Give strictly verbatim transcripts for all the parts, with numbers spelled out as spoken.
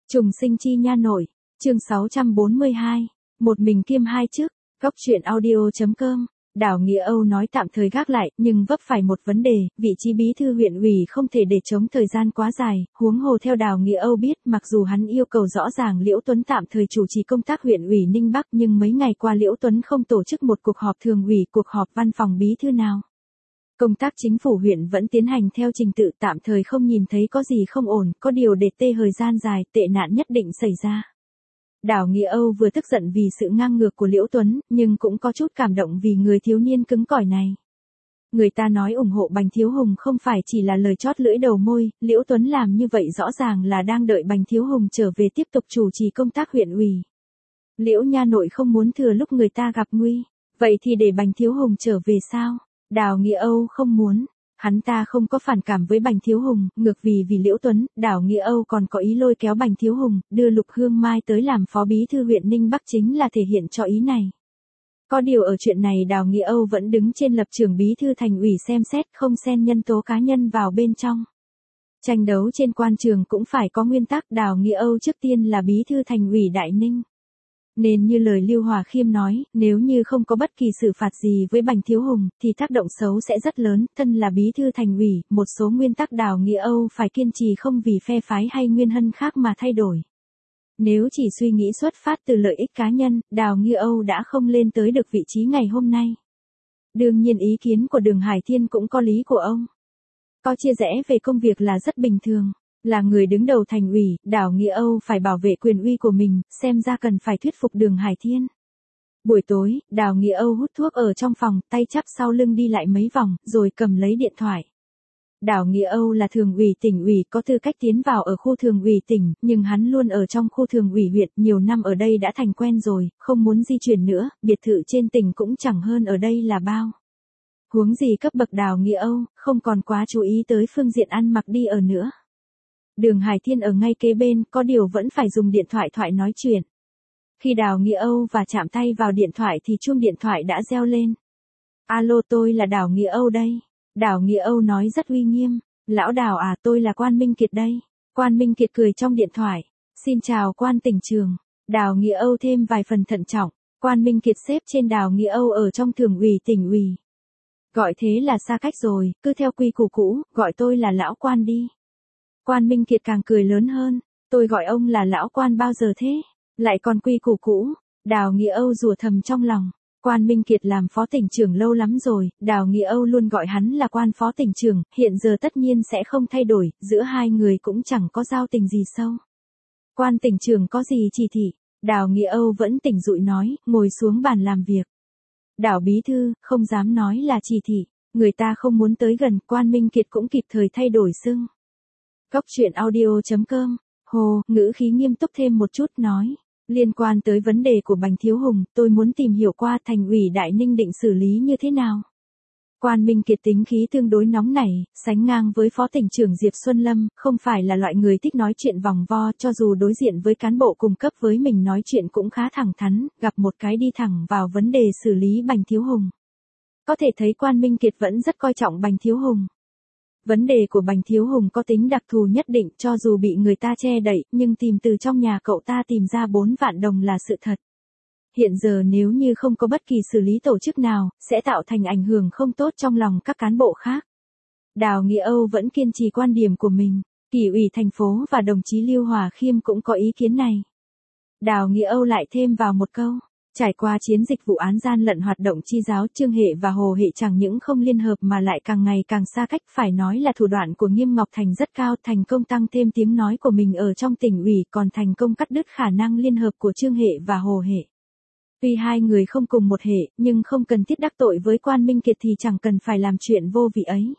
Trùng sinh chi nha nội, chương sáu trăm bốn mươi hai, một mình kiêm hai chức, góc truyện audio.com. Đào Nghĩa Âu nói tạm thời gác lại, nhưng vấp phải một vấn đề, vị trí bí thư huyện ủy không thể để chống thời gian quá dài, huống hồ theo Đào Nghĩa Âu biết, mặc dù hắn yêu cầu rõ ràng Liễu Tuấn tạm thời chủ trì công tác huyện ủy Ninh Bắc, nhưng mấy ngày qua Liễu Tuấn không tổ chức một cuộc họp thường ủy, cuộc họp văn phòng bí thư nào. Công tác chính phủ huyện vẫn tiến hành theo trình tự, tạm thời không nhìn thấy có gì không ổn, có điều để tê thời gian dài, tệ nạn nhất định xảy ra. Đào Nghĩa Âu vừa tức giận vì sự ngang ngược của Liễu Tuấn, nhưng cũng có chút cảm động vì người thiếu niên cứng cỏi này. Người ta nói ủng hộ Bành Thiếu Hùng không phải chỉ là lời chót lưỡi đầu môi, Liễu Tuấn làm như vậy rõ ràng là đang đợi Bành Thiếu Hùng trở về tiếp tục chủ trì công tác huyện ủy. Liễu nha nội không muốn thừa lúc người ta gặp nguy, vậy thì để Bành Thiếu Hùng trở về sao? Đào Nghĩa Âu không muốn. Hắn ta không có phản cảm với Bành Thiếu Hùng, ngược vì vì Liễu Tuấn, Đào Nghĩa Âu còn có ý lôi kéo Bành Thiếu Hùng, đưa Lục Hương Mai tới làm phó bí thư huyện Ninh Bắc chính là thể hiện cho ý này. Có điều ở chuyện này Đào Nghĩa Âu vẫn đứng trên lập trường bí thư thành ủy xem xét, không xen nhân tố cá nhân vào bên trong. Tranh đấu trên quan trường cũng phải có nguyên tắc, Đào Nghĩa Âu trước tiên là bí thư thành ủy Đại Ninh. Nên như lời Lưu Hòa Khiêm nói, nếu như không có bất kỳ xử phạt gì với Bành Thiếu Hùng, thì tác động xấu sẽ rất lớn, thân là bí thư thành ủy, một số nguyên tắc Đào Nghĩa Âu phải kiên trì không vì phe phái hay nguyên hân khác mà thay đổi. Nếu chỉ suy nghĩ xuất phát từ lợi ích cá nhân, Đào Nghĩa Âu đã không lên tới được vị trí ngày hôm nay. Đương nhiên ý kiến của Đường Hải Thiên cũng có lý của ông. Có chia rẽ về công việc là rất bình thường. Là người đứng đầu thành ủy, Đào Nghĩa Âu phải bảo vệ quyền uy của mình, xem ra cần phải thuyết phục Đường Hải Thiên. Buổi tối, Đào Nghĩa Âu hút thuốc ở trong phòng, tay chắp sau lưng đi lại mấy vòng, rồi cầm lấy điện thoại. Đào Nghĩa Âu là thường ủy tỉnh ủy, có tư cách tiến vào ở khu thường ủy tỉnh, nhưng hắn luôn ở trong khu thường ủy huyện, nhiều năm ở đây đã thành quen rồi, không muốn di chuyển nữa, biệt thự trên tỉnh cũng chẳng hơn ở đây là bao. Huống gì cấp bậc Đào Nghĩa Âu, không còn quá chú ý tới phương diện ăn mặc đi ở nữa. Đường Hải Thiên ở ngay kế bên, có điều vẫn phải dùng điện thoại thoại nói chuyện. Khi Đào Nghĩa Âu và chạm tay vào điện thoại thì chuông điện thoại đã reo lên. Alo, tôi là Đào Nghĩa Âu đây. Đào Nghĩa Âu nói rất uy nghiêm. Lão Đào à, tôi là Quan Minh Kiệt đây. Quan Minh Kiệt cười trong điện thoại. Xin chào Quan tỉnh trường. Đào Nghĩa Âu thêm vài phần thận trọng. Quan Minh Kiệt xếp trên Đào Nghĩa Âu ở trong thường ủy tỉnh ủy. Gọi thế là xa cách rồi, cứ theo quy củ cũ, gọi tôi là Lão Quan đi. Quan Minh Kiệt càng cười lớn hơn, tôi gọi ông là Lão Quan bao giờ thế, lại còn quy củ cũ. Đào Nghĩa Âu rủa thầm trong lòng, Quan Minh Kiệt làm phó tỉnh trưởng lâu lắm rồi, Đào Nghĩa Âu luôn gọi hắn là Quan phó tỉnh trưởng, hiện giờ tất nhiên sẽ không thay đổi, giữa hai người cũng chẳng có giao tình gì sâu. Quan tỉnh trưởng có gì chỉ thị, Đào Nghĩa Âu vẫn tỉnh dụi nói, ngồi xuống bàn làm việc. Đào bí thư, không dám nói là chỉ thị, người ta không muốn tới gần, Quan Minh Kiệt cũng kịp thời thay đổi xưng. Góc truyện audio.com, Hồ, ngữ khí nghiêm túc thêm một chút nói. Liên quan tới vấn đề của Bành Thiếu Hùng, tôi muốn tìm hiểu qua thành ủy Đại Ninh định xử lý như thế nào. Quan Minh Kiệt tính khí tương đối nóng nảy, sánh ngang với Phó tỉnh trưởng Diệp Xuân Lâm, không phải là loại người thích nói chuyện vòng vo, cho dù đối diện với cán bộ cùng cấp với mình nói chuyện cũng khá thẳng thắn, gặp một cái đi thẳng vào vấn đề xử lý Bành Thiếu Hùng. Có thể thấy Quan Minh Kiệt vẫn rất coi trọng Bành Thiếu Hùng. Vấn đề của Bành Thiếu Hùng có tính đặc thù nhất định, cho dù bị người ta che đậy, nhưng tìm từ trong nhà cậu ta tìm ra bốn vạn đồng là sự thật. Hiện giờ nếu như không có bất kỳ xử lý tổ chức nào, sẽ tạo thành ảnh hưởng không tốt trong lòng các cán bộ khác. Đào Nghĩa Âu vẫn kiên trì quan điểm của mình, Kỷ ủy thành phố và đồng chí Lưu Hòa Khiêm cũng có ý kiến này. Đào Nghĩa Âu lại thêm vào một câu. Trải qua chiến dịch vụ án gian lận hoạt động chi giáo, Trương Hệ và Hồ Hệ chẳng những không liên hợp mà lại càng ngày càng xa cách, phải nói là thủ đoạn của Nghiêm Ngọc Thành rất cao, thành công tăng thêm tiếng nói của mình ở trong tỉnh ủy, còn thành công cắt đứt khả năng liên hợp của Trương Hệ và Hồ Hệ. Tuy hai người không cùng một hệ, nhưng không cần thiết đắc tội với Quan Minh Kiệt thì chẳng cần phải làm chuyện vô vị ấy.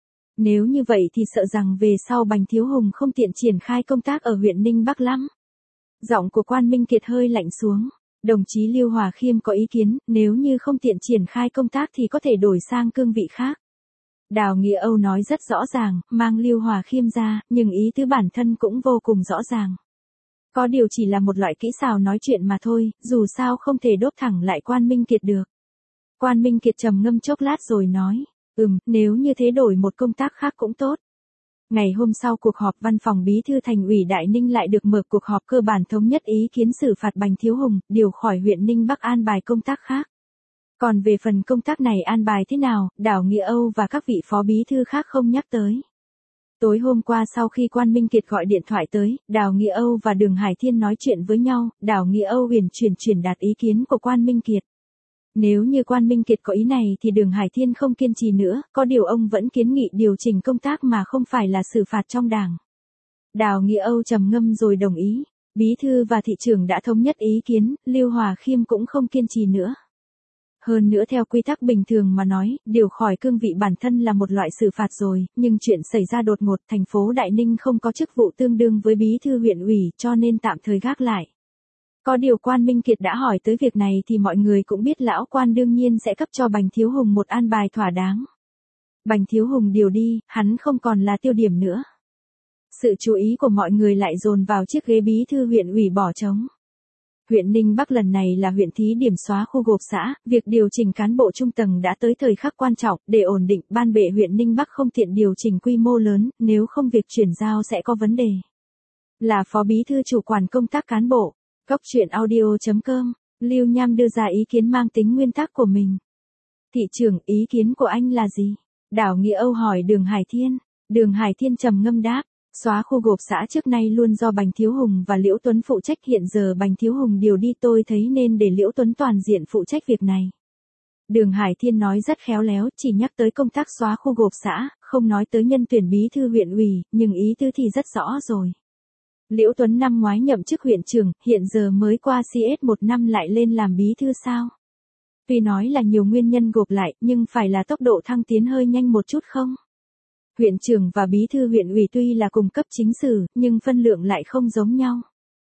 Nếu như vậy thì sợ rằng về sau Bành Thiếu Hùng không tiện triển khai công tác ở huyện Ninh Bắc lắm. Giọng của Quan Minh Kiệt hơi lạnh xuống. Đồng chí Lưu Hòa Khiêm có ý kiến, nếu như không tiện triển khai công tác thì có thể đổi sang cương vị khác. Đào Nghĩa Âu nói rất rõ ràng, mang Lưu Hòa Khiêm ra, nhưng ý tứ bản thân cũng vô cùng rõ ràng. Có điều chỉ là một loại kỹ xảo nói chuyện mà thôi, dù sao không thể đốt thẳng lại Quan Minh Kiệt được. Quan Minh Kiệt trầm ngâm chốc lát rồi nói, ừm, nếu như thế đổi một công tác khác cũng tốt. Ngày hôm sau cuộc họp văn phòng bí thư thành ủy Đại Ninh lại được mở, cuộc họp cơ bản thống nhất ý kiến xử phạt Bành Thiếu Hùng, điều khỏi huyện Ninh Bắc an bài công tác khác. Còn về phần công tác này an bài thế nào, Đào Nghĩa Âu và các vị phó bí thư khác không nhắc tới. Tối hôm qua sau khi Quan Minh Kiệt gọi điện thoại tới, Đào Nghĩa Âu và Đường Hải Thiên nói chuyện với nhau, Đào Nghĩa Âu uyển chuyển truyền đạt ý kiến của Quan Minh Kiệt. Nếu như Quan Minh Kiệt có ý này thì Đường Hải Thiên không kiên trì nữa, có điều ông vẫn kiến nghị điều chỉnh công tác mà không phải là xử phạt trong đảng. Đào Nghĩa Âu trầm ngâm rồi đồng ý, bí thư và thị trưởng đã thống nhất ý kiến, Lưu Hòa Khiêm cũng không kiên trì nữa. Hơn nữa theo quy tắc bình thường mà nói, điều khỏi cương vị bản thân là một loại xử phạt rồi, nhưng chuyện xảy ra đột ngột, thành phố Đại Ninh không có chức vụ tương đương với bí thư huyện ủy, cho nên tạm thời gác lại. Có điều Quan Minh Kiệt đã hỏi tới việc này thì mọi người cũng biết lão Quan đương nhiên sẽ cấp cho Bành Thiếu Hùng một an bài thỏa đáng. Bành Thiếu Hùng điều đi, hắn không còn là tiêu điểm nữa. Sự chú ý của mọi người lại dồn vào chiếc ghế bí thư huyện ủy bỏ trống. Huyện Ninh Bắc lần này là huyện thí điểm xóa khu gộp xã, việc điều chỉnh cán bộ trung tầng đã tới thời khắc quan trọng, để ổn định, ban bệ huyện Ninh Bắc không tiện điều chỉnh quy mô lớn, nếu không việc chuyển giao sẽ có vấn đề. Là phó bí thư chủ quản công tác cán bộ, Góc truyện audio chấm com, Lưu Nham đưa ra ý kiến mang tính nguyên tắc của mình. Thị trưởng, ý kiến của anh là gì? Đào Nghĩa Âu hỏi Đường Hải Thiên. Đường Hải Thiên trầm ngâm đáp. Xóa khu gộp xã trước nay luôn do Bành Thiếu Hùng và Liễu Tuấn phụ trách, hiện giờ Bành Thiếu Hùng điều đi, tôi thấy nên để Liễu Tuấn toàn diện phụ trách việc này. Đường Hải Thiên nói rất khéo léo, chỉ nhắc tới công tác xóa khu gộp xã, không nói tới nhân tuyển bí thư huyện ủy, nhưng ý tứ thì rất rõ rồi. Liễu Tuấn năm ngoái nhậm chức huyện trưởng, hiện giờ mới qua xê ét một năm lại lên làm bí thư sao? Tuy nói là nhiều nguyên nhân gộp lại, nhưng phải là tốc độ thăng tiến hơi nhanh một chút không? Huyện trưởng và bí thư huyện ủy tuy là cùng cấp chính sử, nhưng phân lượng lại không giống nhau.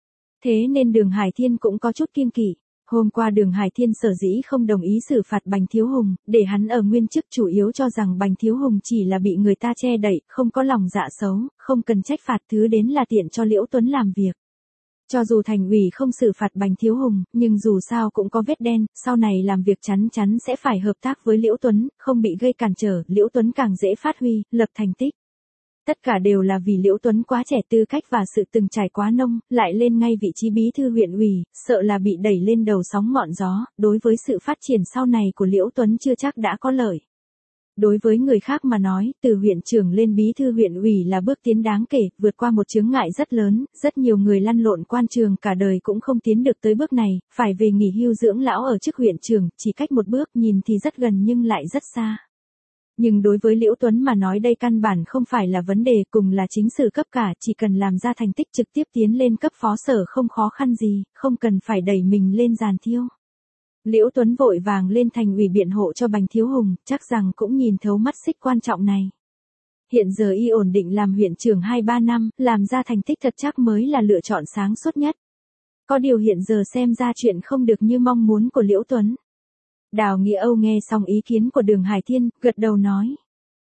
Thế nên Đường Hải Thiên cũng có chút kiêng kỵ. Hôm qua Đường Hải Thiên sở dĩ không đồng ý xử phạt Bành Thiếu Hùng, để hắn ở nguyên chức, chủ yếu cho rằng Bành Thiếu Hùng chỉ là bị người ta che đậy, không có lòng dạ xấu, không cần trách phạt, thứ đến là tiện cho Liễu Tuấn làm việc. Cho dù thành ủy không xử phạt Bành Thiếu Hùng, nhưng dù sao cũng có vết đen, sau này làm việc chắn chắn sẽ phải hợp tác với Liễu Tuấn, không bị gây cản trở, Liễu Tuấn càng dễ phát huy, lập thành tích. Tất cả đều là vì Liễu Tuấn quá trẻ, tư cách và sự từng trải quá nông, lại lên ngay vị trí bí thư huyện ủy, sợ là bị đẩy lên đầu sóng ngọn gió, đối với sự phát triển sau này của Liễu Tuấn chưa chắc đã có lợi. Đối với người khác mà nói, từ huyện trưởng lên bí thư huyện ủy là bước tiến đáng kể, vượt qua một chướng ngại rất lớn, rất nhiều người lăn lộn quan trường cả đời cũng không tiến được tới bước này, phải về nghỉ hưu dưỡng lão ở chức huyện trưởng, chỉ cách một bước, nhìn thì rất gần nhưng lại rất xa. Nhưng đối với Liễu Tuấn mà nói đây căn bản không phải là vấn đề, cùng là chính sử cấp cả, chỉ cần làm ra thành tích trực tiếp tiến lên cấp phó sở không khó khăn gì, không cần phải đẩy mình lên giàn thiêu. Liễu Tuấn vội vàng lên thành ủy biện hộ cho Bành Thiếu Hùng, chắc rằng cũng nhìn thấu mắt xích quan trọng này. Hiện giờ y ổn định làm huyện trưởng hai ba năm, làm ra thành tích thật chắc mới là lựa chọn sáng suốt nhất. Có điều hiện giờ xem ra chuyện không được như mong muốn của Liễu Tuấn. Đào Nghĩa Âu nghe xong ý kiến của Đường Hải Thiên, gật đầu nói.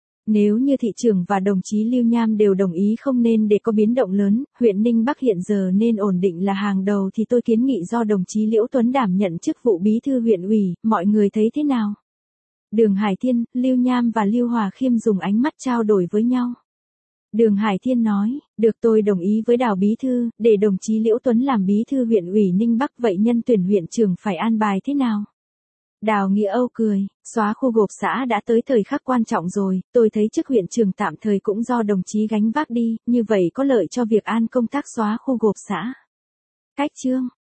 Nếu như thị trưởng và đồng chí Lưu Nham đều đồng ý không nên để có biến động lớn, huyện Ninh Bắc hiện giờ nên ổn định là hàng đầu, thì tôi kiến nghị do đồng chí Liễu Tuấn đảm nhận chức vụ bí thư huyện ủy, mọi người thấy thế nào? Đường Hải Thiên, Lưu Nham và Lưu Hòa Khiêm dùng ánh mắt trao đổi với nhau. Đường Hải Thiên nói, được, tôi đồng ý với Đào bí thư, để đồng chí Liễu Tuấn làm bí thư huyện ủy Ninh Bắc, vậy nhân tuyển huyện trưởng phải an bài thế nào? Đào Nghĩa Âu cười, xóa khu gộp xã đã tới thời khắc quan trọng rồi, tôi thấy chức huyện trưởng tạm thời cũng do đồng chí gánh vác đi, như vậy có lợi cho việc an công tác xóa khu gộp xã. Cách chương